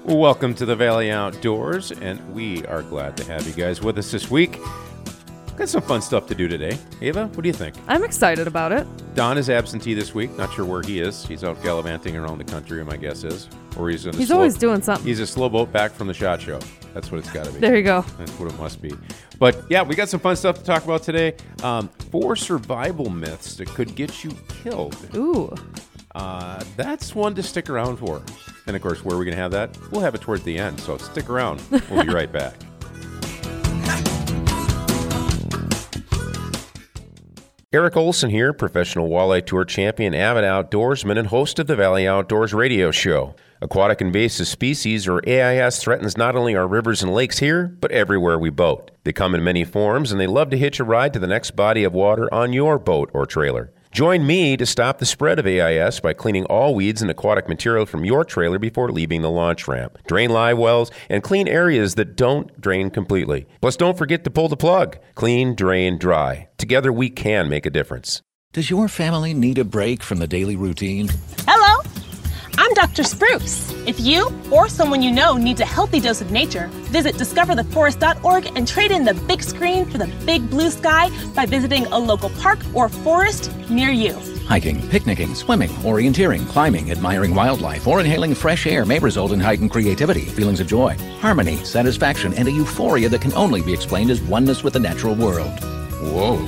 Welcome to the Valley Outdoors, and we are glad to have you guys with us this week. Got some fun stuff to do today. Ava, what do you think? I'm excited about it. Don is absentee this week. Not sure where he is. He's out gallivanting around the country, my guess is. Or he's always doing something. He's a slow boat back from the SHOT Show. That's what it's got to be. There you go. That's what it must be. But yeah, we got some fun stuff to talk about today. 4 survival myths that could get you killed. Ooh. That's one to stick around for. And of course, where are we going to have that? We'll have it towards the end, so stick around. We'll be right back. Eric Olson here, professional walleye tour champion, avid outdoorsman, and host of the Valley Outdoors radio show. Aquatic invasive species, or AIS, threatens not only our rivers and lakes here, but everywhere we boat. They come in many forms, and they love to hitch a ride to the next body of water on your boat or trailer. Join me to stop the spread of AIS by cleaning all weeds and aquatic material from your trailer before leaving the launch ramp. Drain live wells and clean areas that don't drain completely. Plus, don't forget to pull the plug. Clean, drain, dry. Together, we can make a difference. Does your family need a break from the daily routine? Hello, I'm Dr. Spruce. If you or someone you know needs a healthy dose of nature, visit discovertheforest.org and trade in the big screen for the big blue sky by visiting a local park or forest near you. Hiking, picnicking, swimming, orienteering, climbing, admiring wildlife, or inhaling fresh air may result in heightened creativity, feelings of joy, harmony, satisfaction, and a euphoria that can only be explained as oneness with the natural world. Whoa.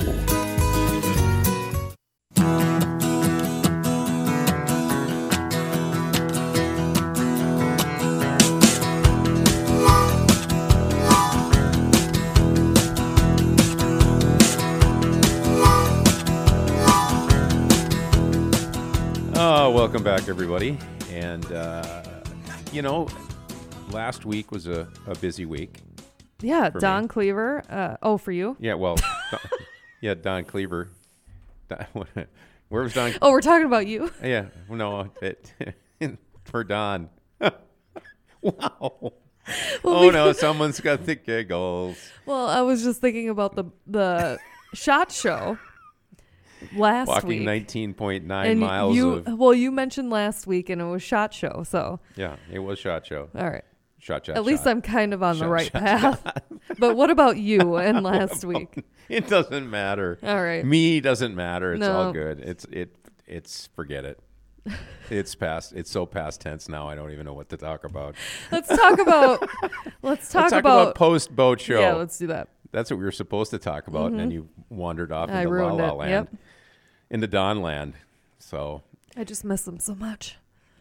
Welcome back, everybody. And, last week was a busy week. Yeah, Don Cleaver. For you? Yeah, well, Don Cleaver. Where was Don? Oh, we're talking about you? Yeah, no, for Don. Wow. Well, no, someone's got the giggles. Well, I was just thinking about the SHOT Show. Last Walking week. 19.9 miles you mentioned last week, and it was SHOT Show, so. Yeah, it was SHOT Show. All right. Shot. At least I'm kind of on the right path. But what about you and last week? It doesn't matter. All right. Me doesn't matter. It's all good. It's forget it. It's so past tense now. I don't even know what to talk about. Let's talk about post boat show. Yeah, let's do that. That's what we were supposed to talk about, and then you wandered off into ruined La La it. Land, Yep. into Don Land. So I just miss them so much.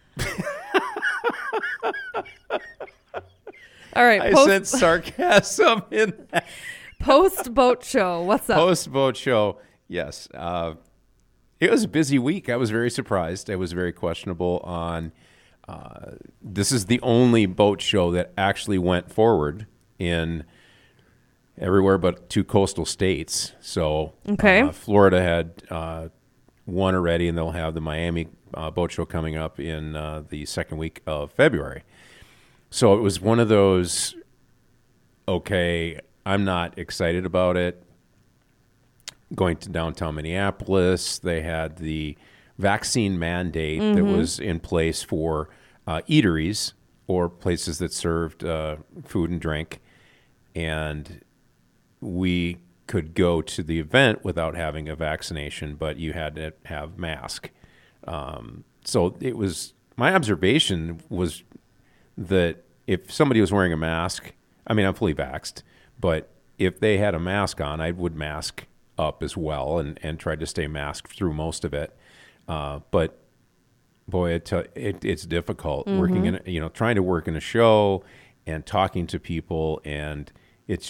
All right. I sense sarcasm in that. Post boat show. What's up? Post boat show. Yes. It was a busy week. I was very surprised. I was very questionable on. This is the only boat show that actually went forward in everywhere but 2 coastal states. So okay. Florida had one already, and they'll have the Miami boat show coming up in the second week of February. So it was one of those, okay, I'm not excited about it. Going to downtown Minneapolis, they had the vaccine mandate that was in place for eateries or places that served food and drink. And we could go to the event without having a vaccination, but you had to have mask. So it was, my observation was that if somebody was wearing a mask, I mean, I'm fully vaxxed, but if they had a mask on, I would mask up as well and try to stay masked through most of it. But boy, it's difficult working in, trying to work in a show and talking to people, and it's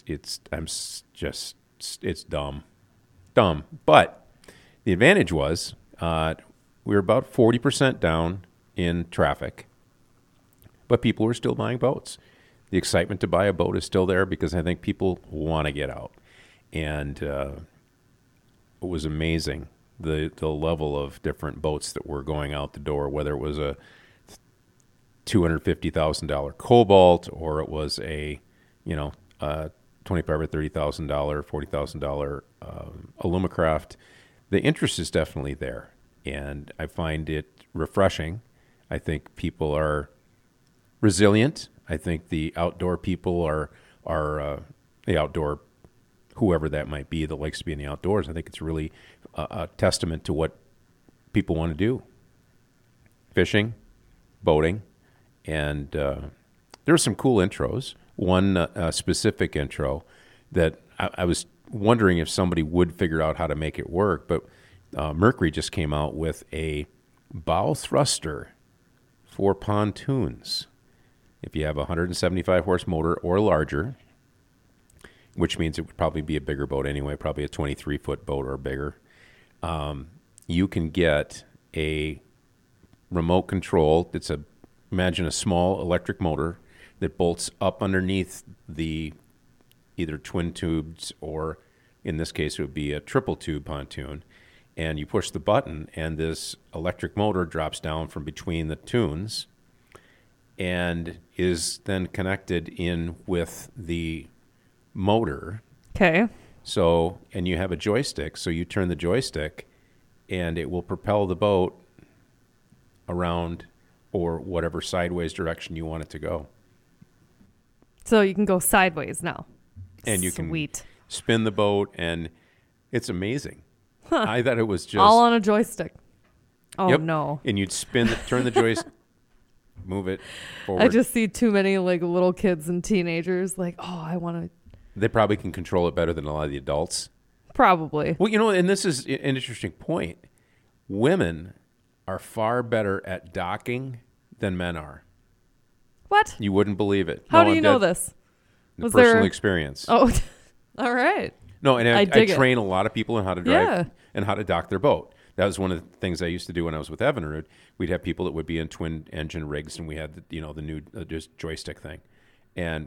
dumb. But the advantage was we were about 40% down in traffic, but people were still buying boats. The excitement to buy a boat is still there because I think people want to get out. And it was amazing, the level of different boats that were going out the door, whether it was a $250,000 Cobalt or it was a $25,000 or $30,000, $40,000 Alumacraft. The interest is definitely there, and I find it refreshing. I think people are resilient. I think the outdoor people are the outdoor, whoever that might be that likes to be in the outdoors. I think it's really a testament to what people want to do. Fishing, boating, and there were some cool intros. One specific intro that I was wondering if somebody would figure out how to make it work, but Mercury just came out with a bow thruster for pontoons. If you have a 175 horse motor or larger, which means it would probably be a bigger boat anyway, probably a 23-foot boat or bigger, you can get a remote control. Imagine a small electric motor that bolts up underneath the either twin tubes or, in this case, it would be a triple tube pontoon. And you push the button, and this electric motor drops down from between the tunes and is then connected in with the motor. Okay. So, and you have a joystick, so you turn the joystick, and it will propel the boat around or whatever sideways direction you want it to go. So you can go sideways now. And you Sweet. can spin the boat, and it's amazing. I thought it was just all on a joystick. Oh, Yep. no. And you'd turn the joystick, move it forward. I just see too many like little kids and teenagers like, oh, I want to. They probably can control it better than a lot of the adults. Probably. Well, and this is an interesting point. Women are far better at docking than men are. What? You wouldn't believe it. How No, do you I'm know dead- this? Was Personal there? experience. Oh, all right. No, and I I dig it. train a lot of people on how to drive Yeah. and how to dock their boat. That was one of the things I used to do when I was with Evinrude. We'd have people that would be in twin engine rigs, and we had the new just joystick thing, and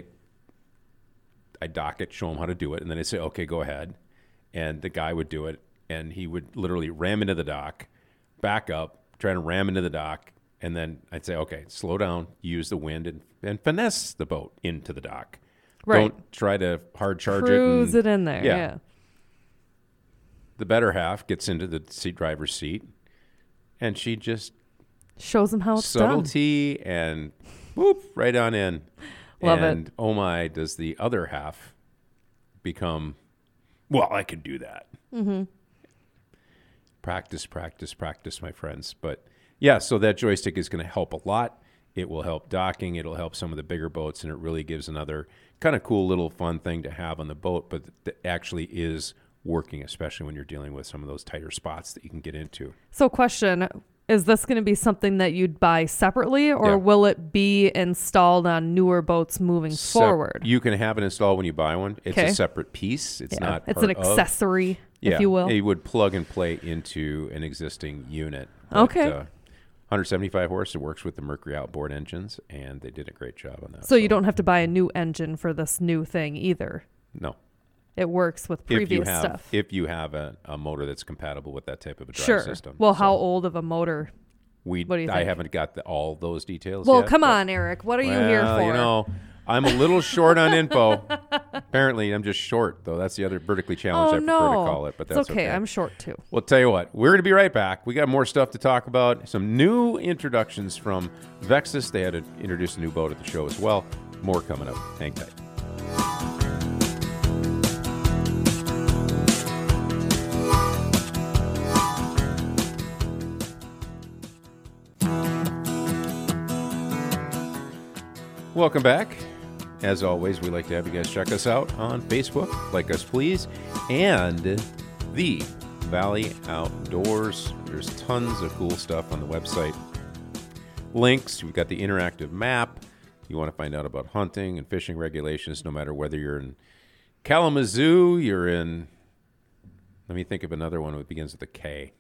I'd dock it, show them how to do it, and then I'd say, okay, go ahead, and the guy would do it, and he would literally ram into the dock, back up, try to ram into the dock, and then I'd say, okay, slow down, use the wind, and finesse the boat into the dock. Right. Don't try to hard charge Cruise it. it in there. Yeah. The better half gets into the driver's seat, and she just Shows them how it's subtlety and whoop right on in. Love it. And oh my, does the other half become? Well, I can do that. Mm-hmm. Practice, practice, practice, my friends. But yeah, so that joystick is going to help a lot. It will help docking. It'll help some of the bigger boats, and it really gives another kind of cool little fun thing to have on the boat, but that actually is working, especially when you're dealing with some of those tighter spots that you can get into. So question, is this going to be something that you'd buy separately, or Yeah. will it be installed on newer boats moving forward? You can have it installed when you buy one. It's Okay. a separate piece. It's Yeah. not It's part an of. accessory, Yeah, if you will. it would plug and play into an existing unit. Okay. 175 horse. It works with the Mercury outboard engines, and they did a great job on that. So you don't have to buy a new engine for this new thing either. No. It works with previous stuff. If you have a motor that's compatible with that type of a drive Sure. system. Well, So how old of a motor? what do you I think? haven't got all those details Well, yet, come but- on, Eric. What are you here Well, for? I'm a little short on info. Apparently, I'm just short, though. That's the other vertically challenged Oh, I prefer no. to call it, but that's it's okay. I'm short too. Well, tell you what, we're going to be right back. We got more stuff to talk about. Some new introductions from Vexus. They had to introduce a new boat at the show as well. More coming up. Hang tight. Welcome back. As always, we like to have you guys check us out on Facebook, like us please, and the Valley Outdoors. There's tons of cool stuff on the website. Links, we've got the interactive map. You want to find out about hunting and fishing regulations, no matter whether you're in Kalamazoo, you're in, let me think of another one that begins with a K.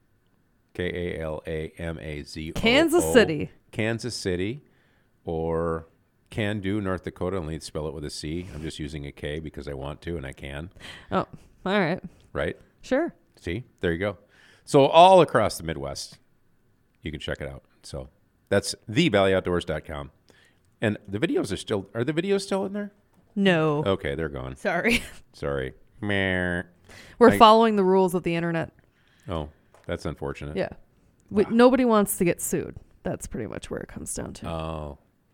Kalamazo. Kansas City. Kansas City, or Can Do, North Dakota. Only spell it with a C. I'm just using a K because I want to and I can. Oh, all right. Right? Sure. See? There you go. So all across the Midwest, you can check it out. So that's thevalley.outdoors.com. And the videos are the videos still in there? No. Okay, they're gone. Sorry. Sorry. Meh. We're following the rules of the internet. Oh, that's unfortunate. Yeah. Nobody wants to get sued. That's pretty much where it comes down to. Oh,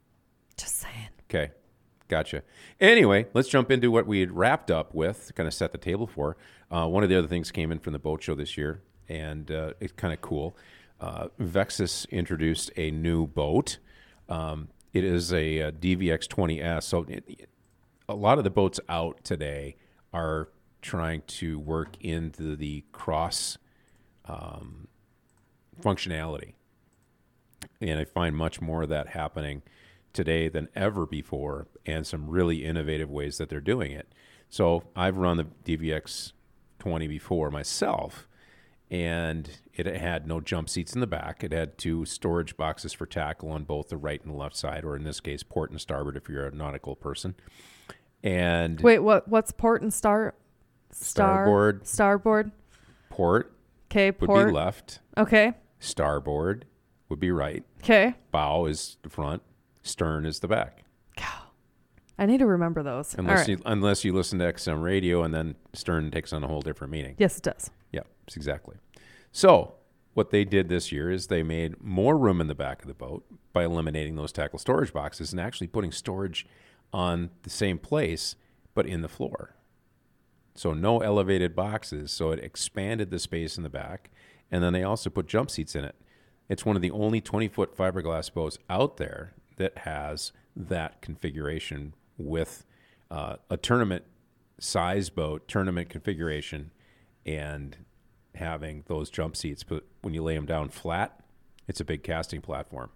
Just saying. Okay. Gotcha. Anyway, let's jump into what we had wrapped up with, kind of set the table for. One of the other things came in from the boat show this year, and it's kind of cool. Vexus introduced a new boat. It is a DVX 20S. So a lot of the boats out today are trying to work into the cross functionality. And I find much more of that happening today than ever before, and some really innovative ways that they're doing it. So I've run the DVX 20 before myself, and it had no jump seats in the back. It had 2 storage boxes for tackle on both the right and left side, or in this case, port and starboard if you're a nautical person. And Wait, what's port and starboard? Starboard. Port Okay, would port. be left. Okay. Starboard would be right. Okay. Bow is the front. Stern is the back. I need to remember those. Unless All right. unless you listen to XM radio, and then stern takes on a whole different meaning. Yes, it does. Yeah, exactly. So what they did this year is they made more room in the back of the boat by eliminating those tackle storage boxes and actually putting storage on the same place, but in the floor. So no elevated boxes. So it expanded the space in the back. And then they also put jump seats in it. It's one of the only 20-foot fiberglass boats out there that has that configuration with a tournament size boat, tournament configuration, and having those jump seats. But when you lay them down flat, it's a big casting platform.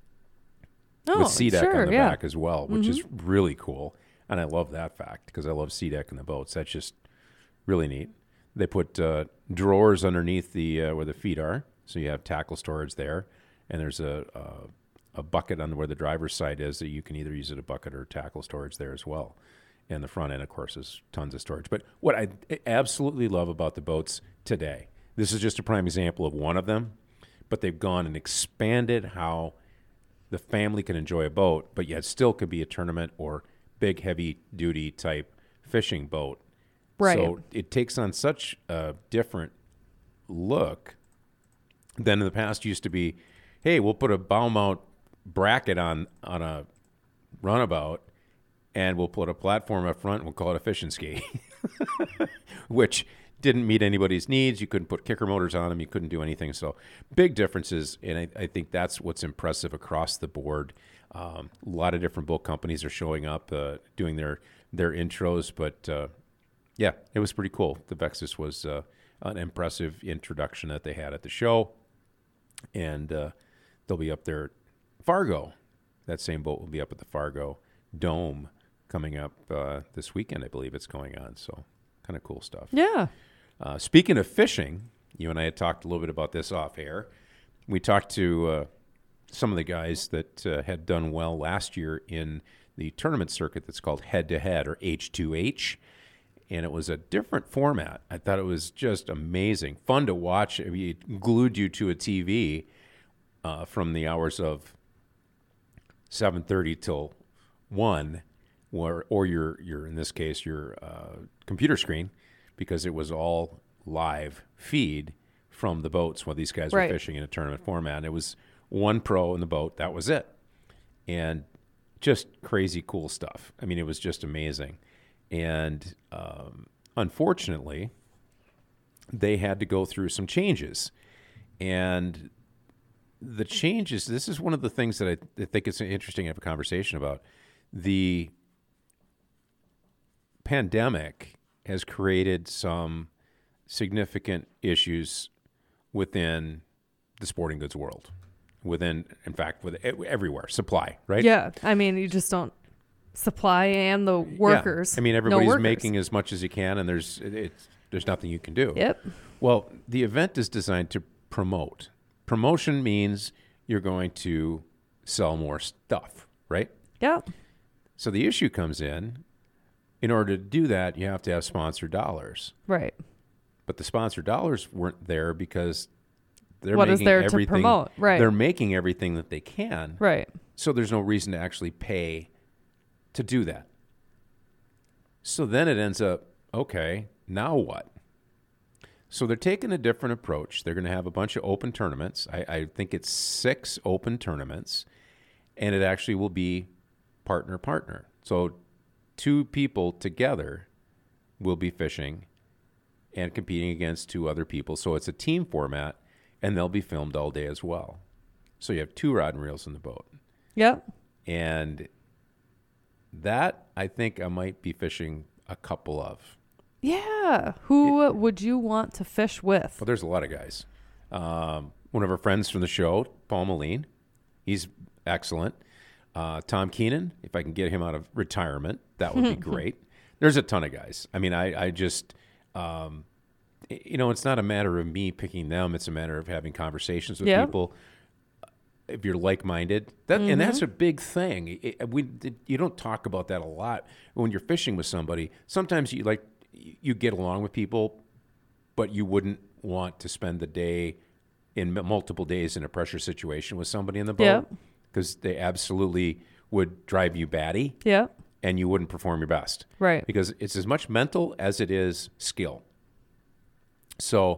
Oh, with SeaDeck sure, on the yeah. back as well, which is really cool. And I love that fact because I love SeaDeck in the boats. That's just really neat. They put drawers underneath the where the feet are, so you have tackle storage there. And there's a bucket on where the driver's side is that you can either use it a bucket or tackle storage there as well. And the front end, of course, is tons of storage. But what I absolutely love about the boats today, this is just a prime example of one of them, but they've gone and expanded how the family can enjoy a boat, but yet still could be a tournament or big, heavy-duty type fishing boat. Right. So it takes on such a different look than in the past used to be, hey, we'll put a bow mount bracket on a runabout, and we'll put a platform up front, and we'll call it a fish and ski, which didn't meet anybody's needs. You couldn't put kicker motors on them. You couldn't do anything. So big differences, and I think that's what's impressive across the board. A lot of different boat companies are showing up, doing their intros, but yeah, it was pretty cool. The Vexus was an impressive introduction that they had at the show, and they'll be up there at Fargo. That same boat will be up at the Fargo Dome coming up this weekend, I believe it's going on. So kind of cool stuff. Yeah. Speaking of fishing, you and I had talked a little bit about this off air. We talked to some of the guys that had done well last year in the tournament circuit that's called head-to-head, or H2H. And it was a different format. I thought it was just amazing. Fun to watch. It glued you to a TV from the hours of 7:30 till 1, or your in this case, your computer screen, because it was all live feed from the boats while these guys were Right. fishing in a tournament format. It was one pro in the boat. That was it. And just crazy cool stuff. I mean, it was just amazing. And unfortunately, they had to go through some changes. And the changes, this is one of the things that I think it's interesting to have a conversation about. The pandemic has created some significant issues within the sporting goods world. In fact, with everywhere. Supply, right? Yeah. I mean, you just don't supply and the workers. Yeah. I mean, No everybody's workers. making as much as you can, and there's nothing you can do. Yep. Well, the event is designed to promote. Promotion means you're going to sell more stuff, right? Yep. So the issue comes in order to do that, you have to have sponsor dollars. Right. But the sponsor dollars weren't there because they're What is making there to everything, promote? Right. They're making everything that they can. Right. So there's no reason to actually pay to do that. So then it ends up, okay, now what? So they're taking a different approach. They're going to have a bunch of open tournaments. I think it's 6 open tournaments, and it actually will be partner. So 2 people together will be fishing and competing against 2 other people. So it's a team format, and they'll be filmed all day as well. So you have 2 rod and reels in the boat. Yep. And that, I think I might be fishing a couple of. Yeah. Who would you want to fish with? Well, there's a lot of guys. One of our friends from the show, Paul Moline, he's excellent. Tom Keenan, if I can get him out of retirement, that would be great. There's a ton of guys. I mean, I just, it's not a matter of me picking them. It's a matter of having conversations with people. If you're like-minded, and that's a big thing. You don't talk about that a lot when you're fishing with somebody. Sometimes you get along with people, but you wouldn't want to spend the day in multiple days in a pressure situation with somebody in the boat because they absolutely would drive you batty. Yeah. And you wouldn't perform your best. Right. Because it's as much mental as it is skill. So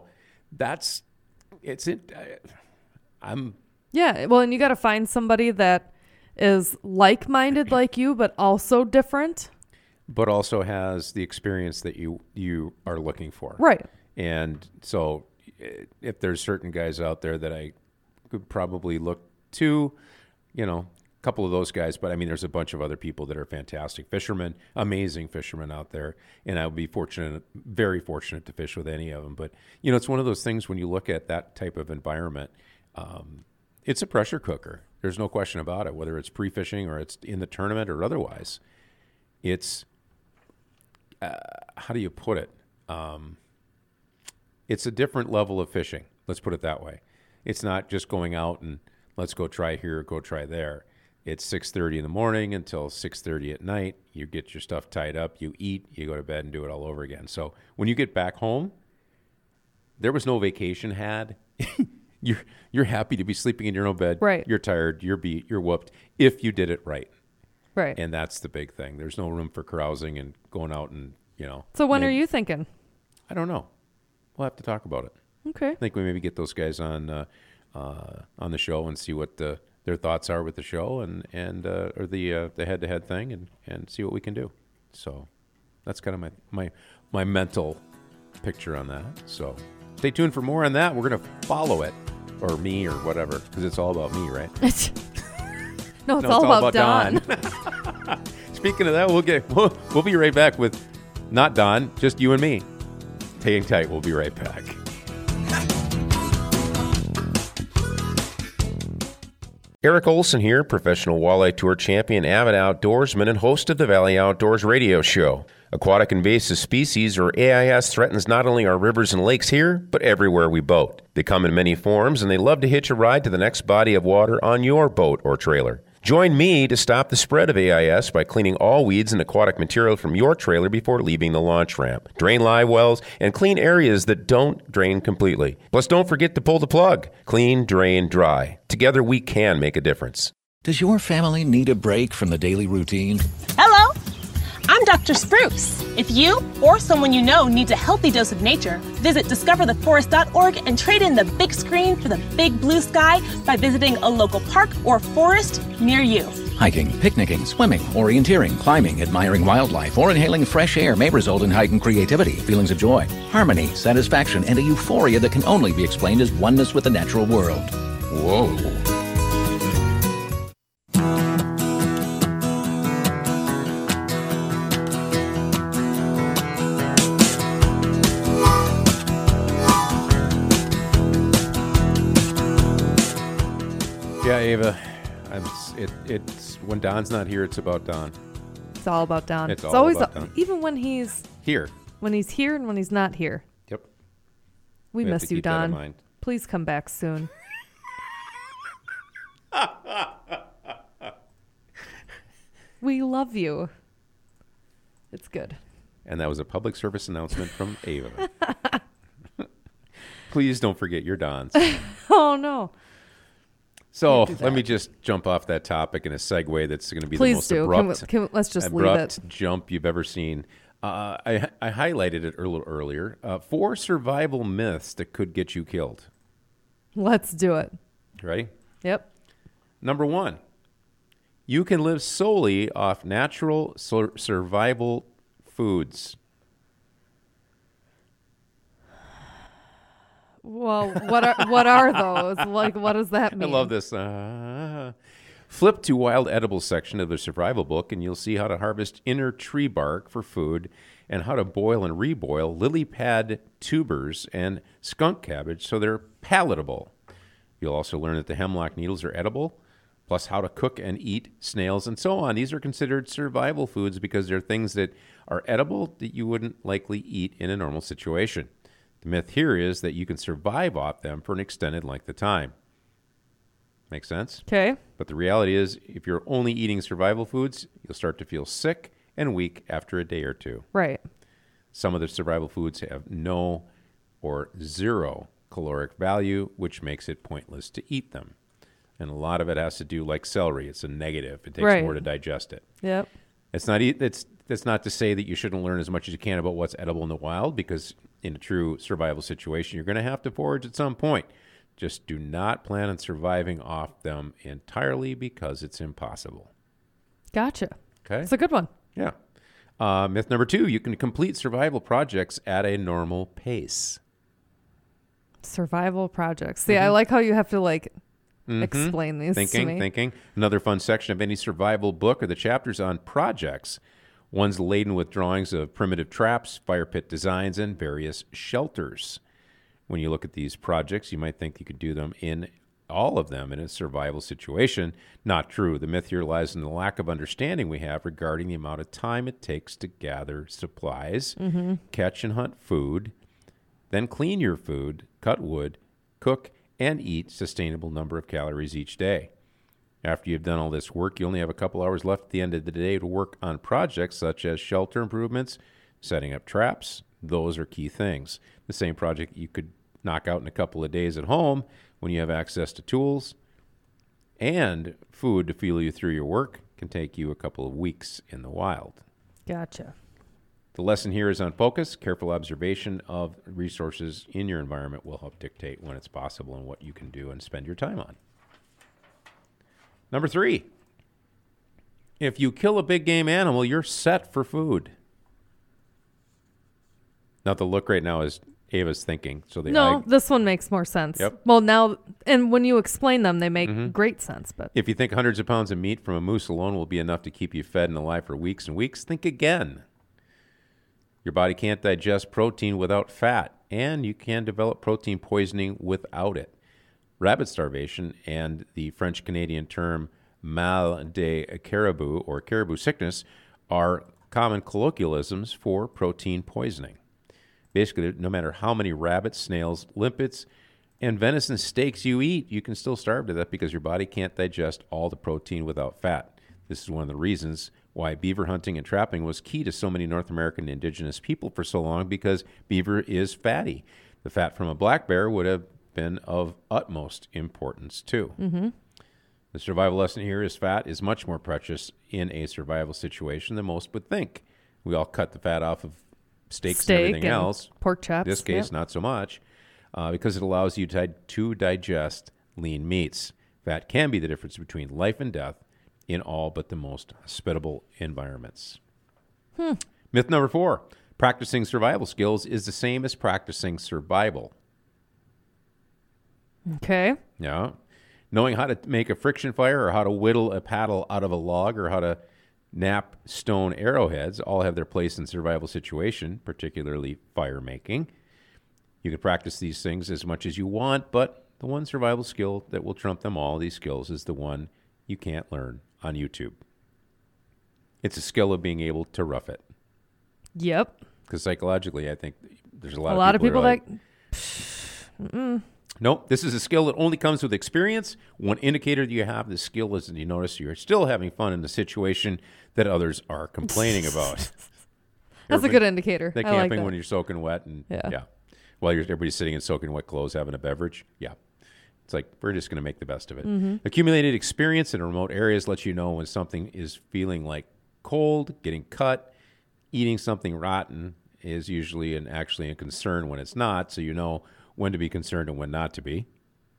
Yeah, well, and you got to find somebody that is like-minded like you, but also different. But also has the experience that you are looking for. Right. And so if there's certain guys out there that I could probably look to, a couple of those guys, but I mean, there's a bunch of other people that are fantastic fishermen, amazing fishermen out there. And I would be very fortunate to fish with any of them. But, it's one of those things when you look at that type of environment, it's a pressure cooker. There's no question about it, whether it's pre-fishing or it's in the tournament or otherwise. It's, how do you put it? It's a different level of fishing. Let's put it that way. It's not just going out and let's go try here, go try there. It's 6:30 in the morning until 6:30 at night. You get your stuff tied up, you eat, you go to bed and do it all over again. So when you get back home, there was no vacation had. You're happy to be sleeping in your own bed. Right. You're tired. You're beat. You're whooped. If you did it right. Right. And that's the big thing. There's no room for carousing and going out and, So when are you thinking? I don't know. We'll have to talk about it. Okay. I think we maybe get those guys on the show and see what their thoughts are with the show or the head-to-head thing and see what we can do. So that's kind of my mental picture on that. So stay tuned for more on that. We're going to follow it. Or me or whatever, because it's all about me, right? No, it's all about Don. Speaking of that, we'll be right back with not Don, just you and me. Hang tight. We'll be right back. Eric Olson here, professional walleye tour champion, avid outdoorsman, and host of the Valley Outdoors radio show. Aquatic invasive species, or AIS, threatens not only our rivers and lakes here, but everywhere we boat. They come in many forms, and they love to hitch a ride to the next body of water on your boat or trailer. Join me to stop the spread of AIS by cleaning all weeds and aquatic material from your trailer before leaving the launch ramp. Drain live wells and clean areas that don't drain completely. Plus, don't forget to pull the plug. Clean, drain, dry. Together, we can make a difference. Does your family need a break from the daily routine? Hello, I'm Dr. Spruce. If you or someone you know needs a healthy dose of nature, visit discovertheforest.org and trade in the big screen for the big blue sky by visiting a local park or forest near you. Hiking, picnicking, swimming, orienteering, climbing, admiring wildlife, or inhaling fresh air may result in heightened creativity, feelings of joy, harmony, satisfaction, and a euphoria that can only be explained as oneness with the natural world. Whoa. Yeah, Ava, it's when Don's not here, it's about Don. It's all about Don. It's always about Don. Even when he's Here. and when he's not here. Yep. We have miss to you, keep that in Don. mind. Please come back soon. We love you. It's good. And that was a public service announcement from Ava. Please don't forget your Dons. Oh, no. So Can't do let me that. just jump off that topic in a segue that's going to be Please the do. most abrupt, Let's just leave it. abrupt jump you've ever seen. I highlighted it a little earlier. 4 survival myths that could get you killed. Let's do it. Ready? Yep. Number 1, You can live solely off natural survival foods. Well, what are those? Like, what does that I mean? love this. Flip to Wild Edibles section of the survival book, and you'll see how to harvest inner tree bark for food and how to boil and reboil lily pad tubers and skunk cabbage so they're palatable. You'll also learn that the hemlock needles are edible, plus how to cook and eat snails and so on. These are considered survival foods because they're things that are edible that you wouldn't likely eat in a normal situation. The myth here is that you can survive off them for an extended length of time. Make sense? Okay. But the reality is, if you're only eating survival foods, you'll start to feel sick and weak after a day or two. Right. Some of the survival foods have no or zero caloric value, which makes it pointless to eat them. And a lot of it has to do, like celery, it's a negative. It takes more to digest it. Yep. That's not to say that you shouldn't learn as much as you can about what's edible in the wild, because in a true survival situation, you're going to have to forage at some point. Just do not plan on surviving off them entirely because it's impossible. Gotcha. Okay? It's a good one. Yeah. Myth number 2, you can complete survival projects at a normal pace. Survival projects. See, I like how you have to explain these to me. Thinking. Another fun section of any survival book are the chapters on projects. One's laden with drawings of primitive traps, fire pit designs, and various shelters. When you look at these projects, you might think you could do them in all of them in a survival situation. Not true. The myth here lies in the lack of understanding we have regarding the amount of time it takes to gather supplies, catch and hunt food, then clean your food, cut wood, cook, and eat sustainable number of calories each day. After you've done all this work, you only have a couple hours left at the end of the day to work on projects such as shelter improvements, setting up traps. Those are key things. The same project you could knock out in a couple of days at home when you have access to tools and food to fuel you through your work can take you a couple of weeks in the wild. Gotcha. The lesson here is on focus. Careful observation of resources in your environment will help dictate when it's possible and what you can do and spend your time on. Number 3, if you kill a big game animal, you're set for food. Now, the look right now is Ava's thinking. This one makes more sense. Yep. Well, now, and when you explain them, they make great sense. But if you think hundreds of pounds of meat from a moose alone will be enough to keep you fed and alive for weeks and weeks, think again. Your body can't digest protein without fat, and you can develop protein poisoning without it. Rabbit starvation and the French-Canadian term mal de caribou or caribou sickness are common colloquialisms for protein poisoning. Basically, no matter how many rabbits, snails, limpets, and venison steaks you eat, you can still starve to death because your body can't digest all the protein without fat. This is one of the reasons why beaver hunting and trapping was key to so many North American indigenous people for so long, because beaver is fatty. The fat from a black bear would have been of utmost importance too. The survival lesson here is fat is much more precious in a survival situation than most would think. We all cut the fat off of steaks and everything else. Pork chops. In this case, not so much, because it allows you to digest lean meats. Fat can be the difference between life and death in all but the most hospitable environments. Myth number 4, practicing survival skills is the same as practicing survival. Okay. Yeah. Knowing how to make a friction fire or how to whittle a paddle out of a log or how to knap stone arrowheads all have their place in survival situation, particularly fire making. You can practice these things as much as you want, but the one survival skill that will trump them all, these skills, is the one you can't learn on YouTube. It's a skill of being able to rough it. Yep. Because psychologically, I think there's a lot of people like, that... Nope, this is a skill that only comes with experience. One indicator that you have this skill is that you notice you're still having fun in the situation that others are complaining about. That's a good indicator. That I camping like that. when you're soaking wet and Yeah. while everybody's sitting in soaking wet clothes having a beverage. Yeah. It's like, we're just going to make the best of it. Accumulated experience in remote areas lets you know when something is feeling like cold, getting cut. Eating something rotten is usually actually a concern when it's not, so you know when to be concerned and when not to be.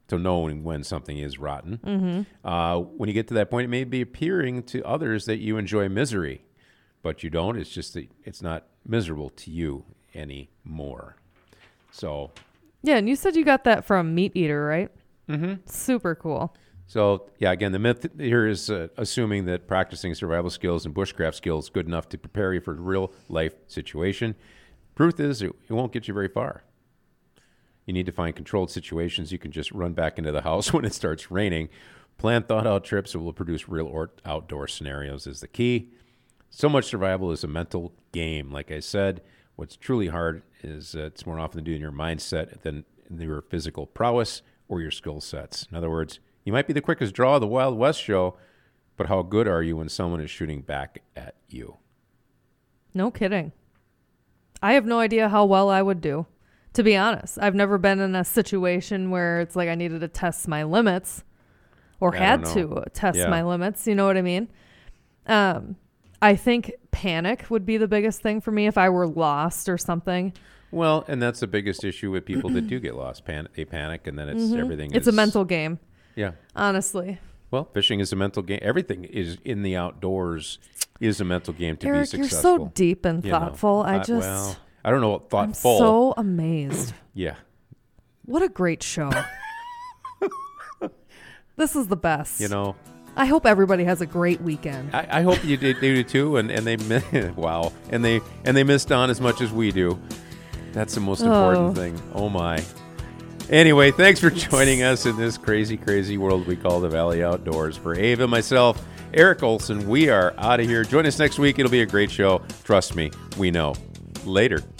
to knowing when something is rotten. When you get to that point, it may be appearing to others that you enjoy misery, but you don't. It's just that it's not miserable to you anymore. So, Yeah, and you said you got that from Meat Eater, right? Mm-hmm. Super cool. So, yeah, again, the myth here is assuming that practicing survival skills and bushcraft skills is good enough to prepare you for a real-life situation. Truth is, it won't get you very far. You need to find controlled situations. You can just run back into the house when it starts raining. Plan thought-out trips that will produce real or outdoor scenarios is the key. So much survival is a mental game. Like I said, what's truly hard is it's more often to do in your mindset than your physical prowess or your skill sets. In other words, you might be the quickest draw of the Wild West show, but how good are you when someone is shooting back at you? No kidding. I have no idea how well I would do, to be honest. I've never been in a situation where it's like I needed to test my limits or had to test my limits. You know what I mean? I think panic would be the biggest thing for me if I were lost or something. Well, and that's the biggest issue with people that do get lost. They panic, and then it's everything. It's a mental game. Yeah. Honestly. Well, fishing is a mental game. Everything is in the outdoors is a mental game to Eric, be successful. you're so deep and thoughtful. I don't know what thoughtful. I'm so amazed. Yeah. What a great show. This is the best. You know. I hope everybody has a great weekend. I hope you do too, and they wow, and they missed on as much as we do. That's the most important thing. Oh my. Anyway, thanks for joining us in this crazy, crazy world we call the Valley Outdoors. For Ava, myself, Eric Olson, we are out of here. Join us next week. It'll be a great show. Trust me, we know. Later.